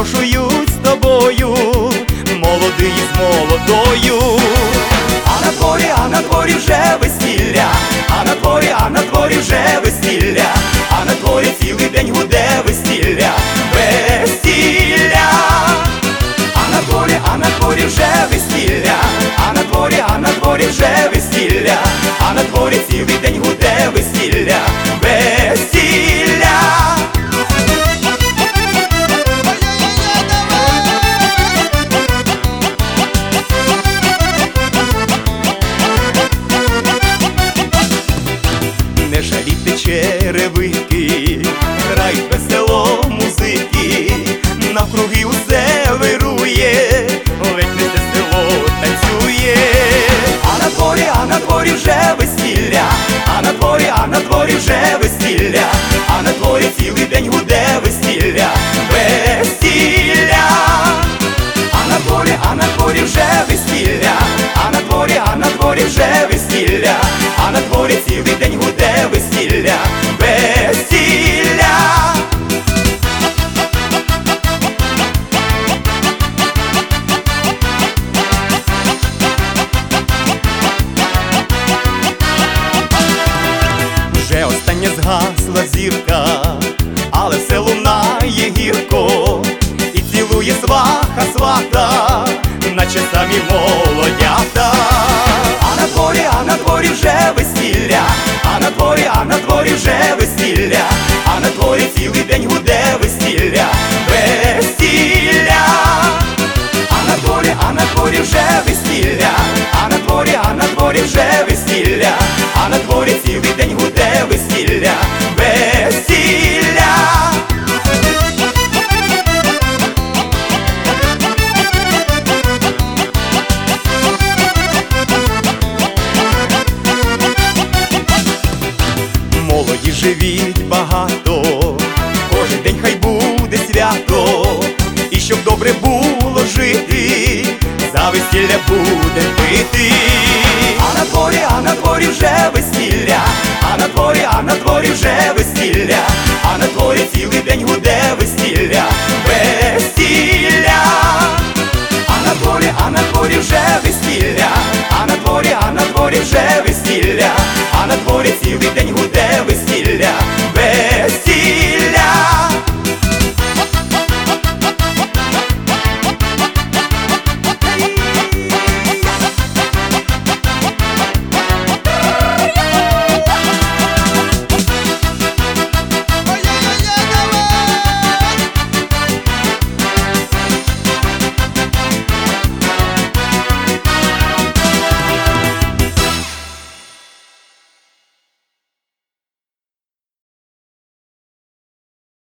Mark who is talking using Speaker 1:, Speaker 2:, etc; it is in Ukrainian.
Speaker 1: запрошують з тобою, молодий з молодою. А на дворі вже весілля, а на дворі вже весілля, а на дворі цілий день гуде весілля, весілля. А на дворі вже весілля, а на дворі вже весілля, а на дворі цілий день гуде весілля, весілля. Не жалійте черевики, грають весело музики, навкруги усе вирує, ледь не все село танцює. А на дворі вже весілля, а на дворі вже весілля, а на дворі цілий день гуде весілля, весілля. А на дворі вже весілля, а на дворі вже весілля, а на дворі цілий день гуде весілля, весілля. Вже остання згасла зірка, але все лунає гірко, і цілує сваха свата, наче самі молодята. А на дворі вже весілля, а на дворі вже весілля, а на дворі цілий день гуде весілля, весілля. А на дворі вже весілля, а на дворі вже весілля, а на дворі цілий день гуде весілля, весілля. Молоді живіть багато, кожен день хай буде свято, і щоб добре було жити, за весілля будем пити. А на дворі вже весілля, а на дворі вже весілля,